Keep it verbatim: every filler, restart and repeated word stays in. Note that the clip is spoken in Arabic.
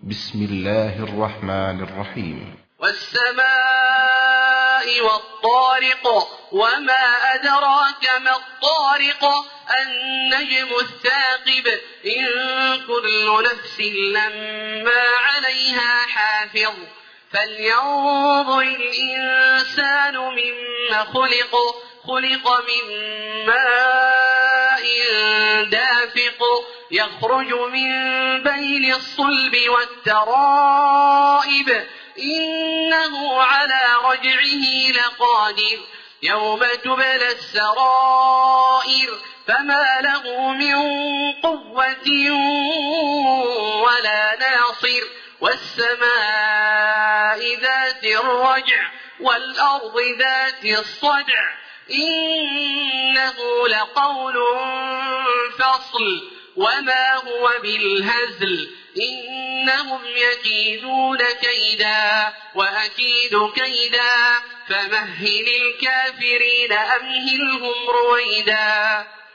بسم الله الرحمن الرحيم. والسماء والطارق وما أدراك ما الطارق النجم الثاقب إن كل نفس لما عليها حافظ فلينظر الإنسان مما خلق خلق من ماء دافق يخرج من بين الصلب والترائب إنه على رجعه لقادر يوم تبلى السرائر فما له من قوة ولا ناصر والسماء ذات الرجع والأرض ذات الصدع إنه لقول فصل وما هو بالهزل إنهم يكيدون كيدا وأكيد كيدا فمهل الكافرين أمهلهم رويدا.